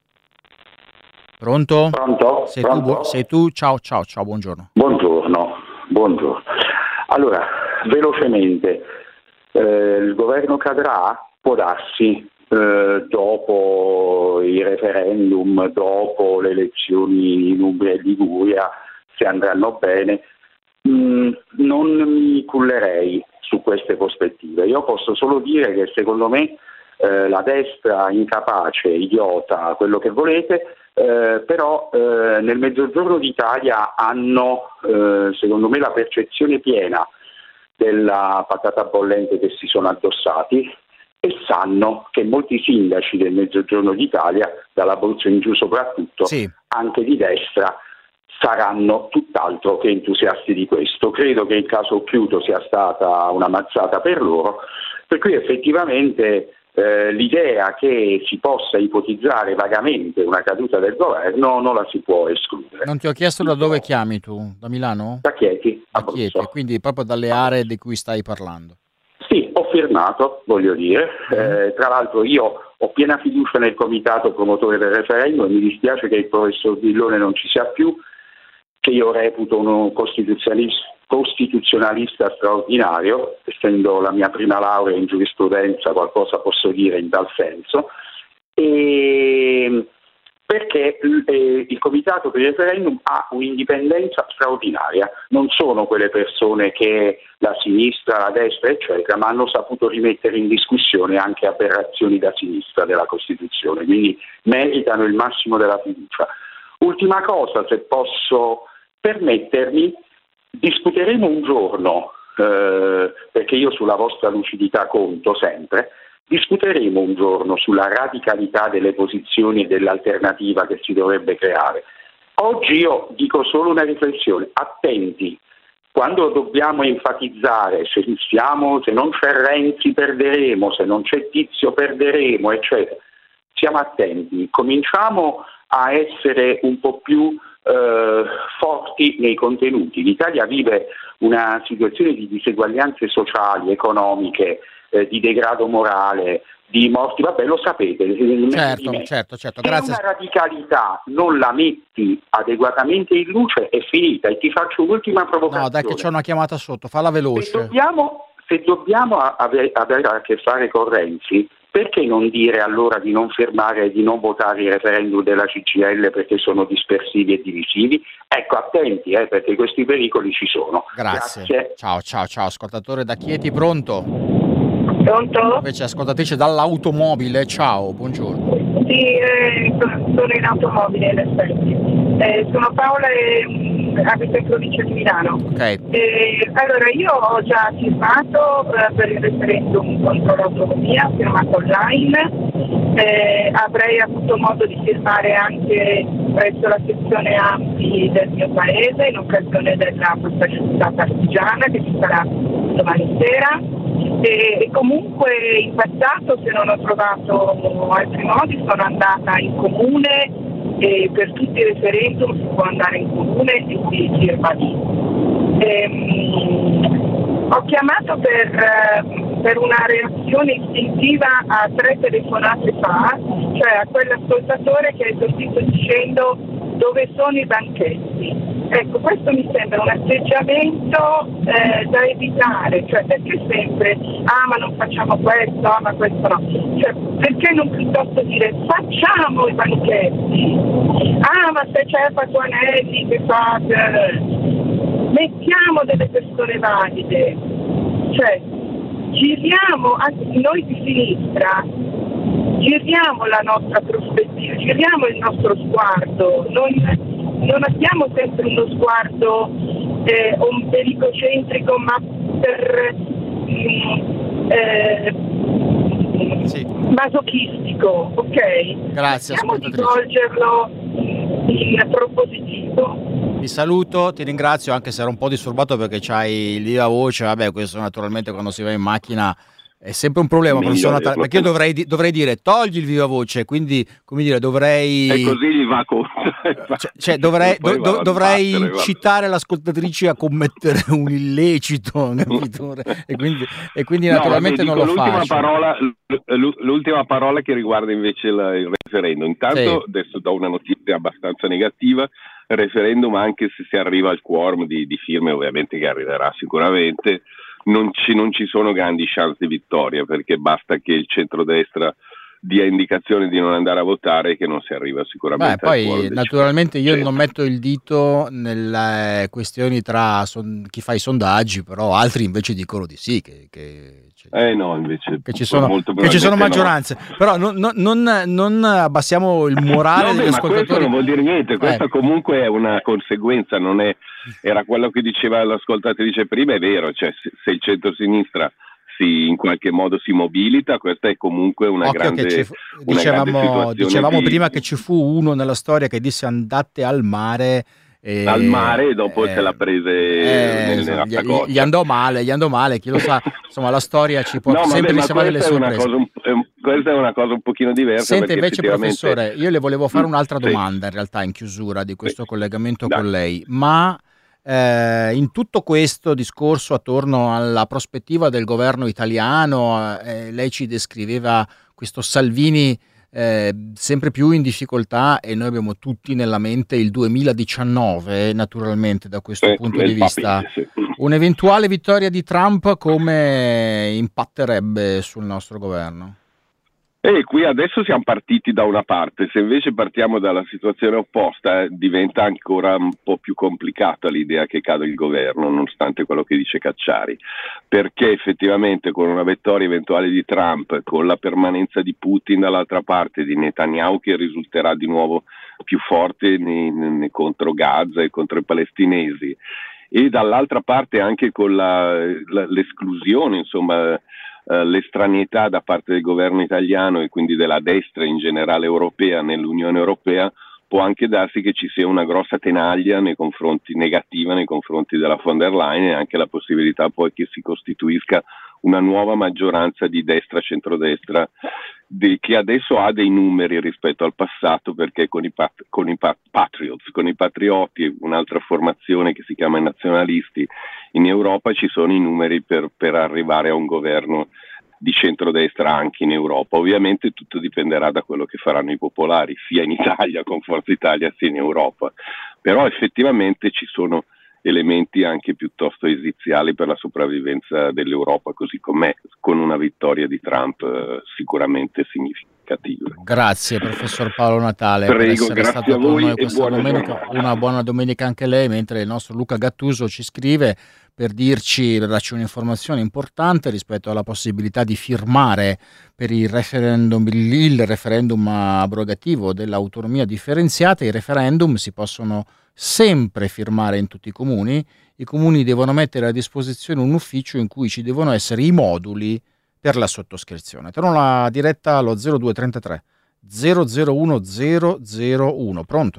Pronto? Pronto? Sei tu? Ciao, buongiorno. Buongiorno. Allora, velocemente, il governo cadrà? Può darsi. Dopo i referendum, dopo le elezioni in Umbria e Liguria, se andranno bene, non mi cullerei su queste prospettive. Io posso solo dire che secondo me la destra incapace, idiota, quello che volete, però nel mezzogiorno d'Italia hanno secondo me la percezione piena della patata bollente che si sono addossati, e sanno che molti sindaci del Mezzogiorno d'Italia, dall'Abruzzo in giù soprattutto, anche di destra, saranno tutt'altro che entusiasti di questo. Credo che il caso Occhiuto sia stata una mazzata per loro, per cui effettivamente l'idea che si possa ipotizzare vagamente una caduta del governo non la si può escludere. Non ti ho chiesto da dove chiami tu? Da Milano? Da Chieti, da Chieti, quindi proprio dalle aree di cui stai parlando. Sì, ho firmato, voglio dire. Tra l'altro io ho piena fiducia nel comitato promotore del referendum e mi dispiace che il professor Villone non ci sia più, che io reputo uno costituzionalista straordinario, essendo la mia prima laurea in giurisprudenza, qualcosa posso dire in tal senso, e perché il comitato per il referendum ha un'indipendenza straordinaria, non sono quelle persone che la sinistra, la destra eccetera, ma hanno saputo rimettere in discussione anche aberrazioni da sinistra della Costituzione, quindi meritano il massimo della fiducia. Ultima cosa, se posso permettermi, discuteremo un giorno, perché io sulla vostra lucidità conto sempre, discuteremo un giorno sulla radicalità delle posizioni e dell'alternativa che si dovrebbe creare. Oggi io dico solo una riflessione: attenti, quando dobbiamo enfatizzare se non c'è Renzi perderemo, se non c'è Tizio perderemo, eccetera, siamo attenti, cominciamo a essere un po' più forti nei contenuti. L'Italia vive una situazione di diseguaglianze sociali, economiche, di degrado morale, di morti, vabbè, lo sapete. Certo, Se grazie. una radicalità non la metti adeguatamente in luce è finita. E ti faccio un'ultima provocazione. No, dai, che c'è una chiamata sotto, falla veloce. Se dobbiamo avere a che fare con Renzi, perché non dire allora di non firmare e di non votare il referendum della CGIL perché sono dispersivi e divisivi? Ecco, attenti, perché questi pericoli ci sono. Grazie. Ciao, ascoltatore da Chieti, pronto? Pronto? Invece ascoltatrice dall'automobile, ciao, buongiorno. Sì, sono in automobile in effetti. Sono Paola e abito in provincia di Milano. Okay. Allora, io ho già firmato per il referendum contro l'autonomia, ho firmato online, avrei avuto modo di firmare anche presso la sezione AMPI del mio paese in occasione della protesta partigiana che ci sarà domani sera. E comunque in passato, se non ho trovato altri modi, sono andata in comune e per tutti i referendum si può andare in comune e si firma lì. Ho chiamato per una reazione istintiva a 3 telefonate fa, cioè a quell'ascoltatore che hai sentito dicendo dove sono i banchetti. Ecco, questo mi sembra un atteggiamento da evitare, cioè perché sempre ma non facciamo questo, ma questo no, cioè perché non piuttosto dire facciamo i banchetti, ma se c'è Patuanelli che fa, mettiamo delle persone valide, cioè giriamo, noi di sinistra giriamo la nostra prospettiva, giriamo il nostro sguardo, non abbiamo sempre uno sguardo ombelicocentrico, ma masochistico, ok? Grazie, cerchiamo di svolgerlo in propositivo. Ti saluto, ti ringrazio, anche se ero un po' disturbato perché c'hai il viva voce, vabbè, questo naturalmente quando si va in macchina è sempre un problema, perché io dovrei dire togli il viva voce, quindi come dire dovrei... E così gli va contro. Cioè dovrei citare l'ascoltatrice a commettere un illecito, e quindi naturalmente non lo faccio. L'ultima parola che riguarda invece il referendum. Intanto adesso do una notizia abbastanza negativa. Il referendum, anche se si arriva al quorum di firme, ovviamente che arriverà sicuramente, non ci sono grandi chance di vittoria, perché basta che il centrodestra dia indicazione di non andare a votare che non si arriva sicuramente al quorum. Poi naturalmente io non metto il dito nelle questioni tra chi fa i sondaggi, però altri invece dicono di sì, invece che ci sono maggioranze, no. Però non abbassiamo il morale degli ascoltatori. Ma questo non vuol dire niente, questa comunque è una conseguenza, era quello che diceva l'ascoltatrice prima, è vero, cioè se il centro-sinistra in qualche modo si mobilita. Questa è comunque una grande dicevamo prima che ci fu uno nella storia che disse andate al mare e dopo se l'ha prese nella saccoccia. Gli andò male, chi lo sa, insomma la storia ci può sempre riservare delle sorprese. Questa è una cosa un pochino diversa. Senta invece professore, io le volevo fare un'altra domanda in realtà in chiusura di questo collegamento con lei, ma in tutto questo discorso attorno alla prospettiva del governo italiano, lei ci descriveva questo Salvini sempre più in difficoltà, e noi abbiamo tutti nella mente il 2019 naturalmente da questo punto di vista. Un'eventuale vittoria di Trump come impatterebbe sul nostro governo? E qui adesso siamo partiti da una parte, se invece partiamo dalla situazione opposta diventa ancora un po' più complicata l'idea che cada il governo, nonostante quello che dice Cacciari, perché effettivamente con una vittoria eventuale di Trump, con la permanenza di Putin dall'altra parte, di Netanyahu che risulterà di nuovo più forte contro Gaza e contro i palestinesi, e dall'altra parte anche con l'esclusione, insomma, l'estraneità da parte del governo italiano e quindi della destra in generale europea nell'Unione Europea, può anche darsi che ci sia una grossa tenaglia negativa nei confronti della von der Leyen, e anche la possibilità poi che si costituisca una nuova maggioranza di destra-centrodestra che adesso ha dei numeri rispetto al passato, perché con i Patriots, con i patrioti, un'altra formazione che si chiama i nazionalisti in Europa, ci sono i numeri per arrivare a un governo di centrodestra anche in Europa. Ovviamente tutto dipenderà da quello che faranno i popolari, sia in Italia con Forza Italia sia in Europa, però effettivamente ci sono elementi anche piuttosto esiziali per la sopravvivenza dell'Europa così com'è, con una vittoria di Trump sicuramente significativa. Grazie professor Paolo Natale. Prego, per essere stato a voi con noi questa domenica. Una buona domenica anche a lei, mentre il nostro Luca Gattuso ci scrive per darci un'informazione importante rispetto alla possibilità di firmare per il referendum abrogativo dell'autonomia differenziata. I referendum si possono sempre firmare in tutti i comuni devono mettere a disposizione un ufficio in cui ci devono essere i moduli per la sottoscrizione. Torno la diretta allo 0233 001 001. Pronto?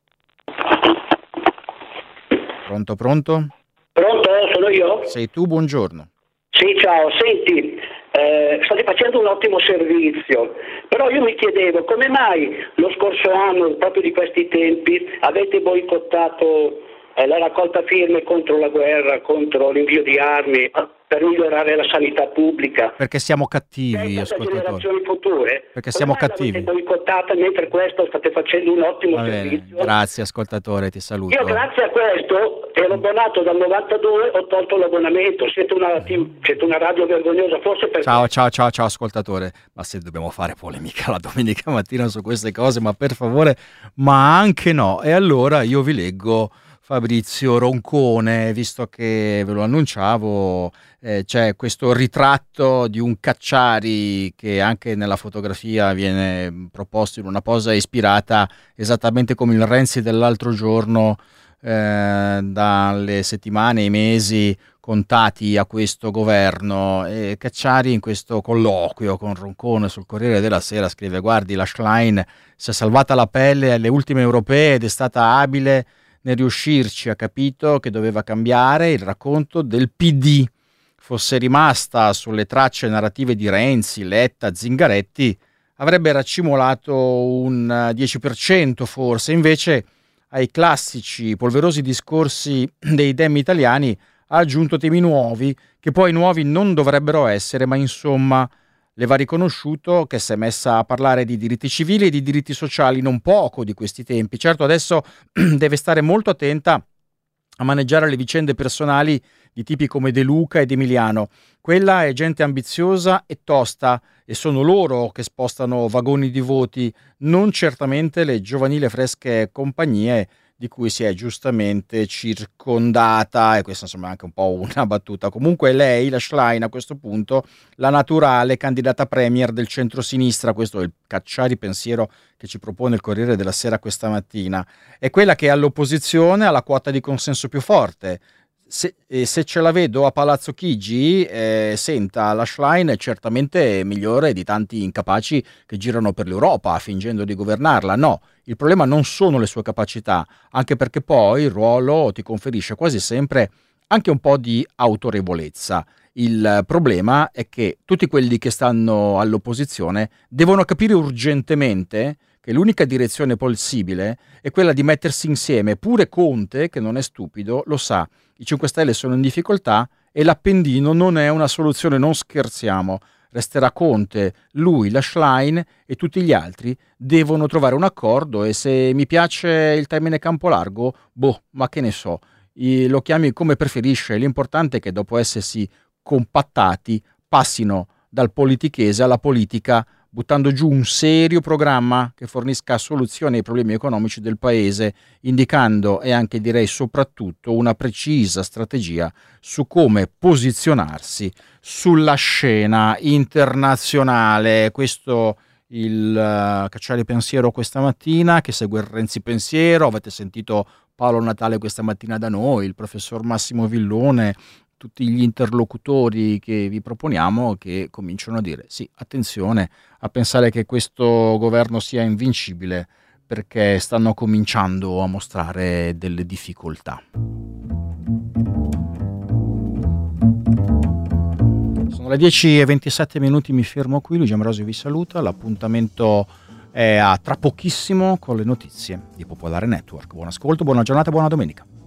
Pronto? Pronto, sono io? Sei tu, buongiorno. Sì, ciao, senti, state facendo un ottimo servizio, però io mi chiedevo come mai lo scorso anno, proprio di questi tempi, avete boicottato la raccolta firme contro la guerra, contro l'invio di armi, per migliorare la sanità pubblica. Perché siamo cattivi, ascoltatori. Generazioni future. Perché siamo cattivi. L'avete boicottata, mentre questo state facendo un ottimo servizio. Grazie ascoltatore, ti saluto. Io grazie a questo ero abbonato dal 92, ho tolto l'abbonamento. Siete una radio vergognosa, forse per... Ciao ascoltatore, ma se dobbiamo fare polemica la domenica mattina su queste cose, ma per favore, ma anche no. E allora io vi leggo Fabrizio Roncone, visto che ve lo annunciavo, c'è questo ritratto di un Cacciari che anche nella fotografia viene proposto in una posa ispirata esattamente come il Renzi dell'altro giorno, dalle settimane e i mesi contati a questo governo. E Cacciari in questo colloquio con Roncone sul Corriere della Sera scrive: guardi, la Schlein si è salvata la pelle alle ultime europee ed è stata abile nel riuscirci, ha capito che doveva cambiare il racconto del PD. Fosse rimasta sulle tracce narrative di Renzi, Letta, Zingaretti, avrebbe raccimolato un 10% forse. Invece ai classici polverosi discorsi dei dem italiani ha aggiunto temi nuovi, che poi nuovi non dovrebbero essere, ma insomma le va riconosciuto che si è messa a parlare di diritti civili e di diritti sociali non poco di questi tempi. Certo, adesso deve stare molto attenta a maneggiare le vicende personali di tipi come De Luca ed Emiliano. Quella è gente ambiziosa e tosta, e sono loro che spostano vagoni di voti, non certamente le giovanili fresche compagnie di cui si è giustamente circondata. E questa insomma è anche un po' una battuta. Comunque lei, la Schlein, a questo punto la naturale candidata premier del centro-sinistra, questo è il Cacciari pensiero che ci propone il Corriere della Sera questa mattina, è quella che all'opposizione ha la quota di consenso più forte. se ce la vedo a Palazzo Chigi, senta, la Schlein è certamente migliore di tanti incapaci che girano per l'Europa fingendo di governarla. No, il problema non sono le sue capacità, anche perché poi il ruolo ti conferisce quasi sempre anche un po' di autorevolezza. Il problema è che tutti quelli che stanno all'opposizione devono capire urgentemente che l'unica direzione possibile è quella di mettersi insieme. Pure Conte, che non è stupido, lo sa. I 5 Stelle sono in difficoltà e l'Appendino non è una soluzione, non scherziamo. Resterà Conte, lui, la Schlein e tutti gli altri devono trovare un accordo, e se mi piace il termine campo largo, ma che ne so, lo chiami come preferisce, l'importante è che dopo essersi compattati passino dal politichese alla politica, buttando giù un serio programma che fornisca soluzioni ai problemi economici del paese, indicando e anche direi soprattutto una precisa strategia su come posizionarsi sulla scena internazionale. Questo il Cacciari Pensiero questa mattina, che segue il Renzi Pensiero. Avete sentito Paolo Natale questa mattina da noi, il professor Massimo Villone, tutti gli interlocutori che vi proponiamo, che cominciano a dire sì, attenzione a pensare che questo governo sia invincibile, perché stanno cominciando a mostrare delle difficoltà. Sono le 10:27, mi fermo qui. Luigi Ambrosio vi saluta, l'appuntamento è a tra pochissimo con le notizie di Popolare Network. Buon ascolto, buona giornata e buona domenica.